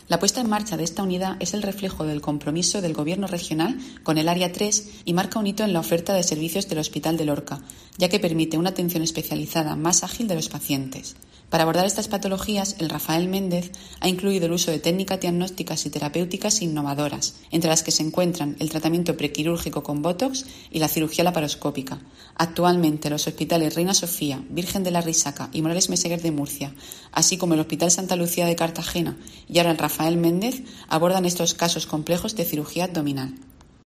La puesta en marcha de esta unidad es el reflejo del compromiso del Gobierno regional con el Área 3 y marca un hito en la oferta de servicios del Hospital de Lorca, ya que permite una atención especializada más ágil de los pacientes. Para abordar estas patologías, el Rafael Méndez ha incluido el uso de técnicas diagnósticas y terapéuticas innovadoras, entre las que se encuentran el tratamiento prequirúrgico con Botox y la cirugía laparoscópica. Actualmente, los hospitales Reina Sofía, Virgen de la Risaca y Morales Meseguer de Murcia, así como el Hospital Santa Lucía de Cartagena y ahora el Rafael Méndez, abordan estos casos complejos de cirugía abdominal.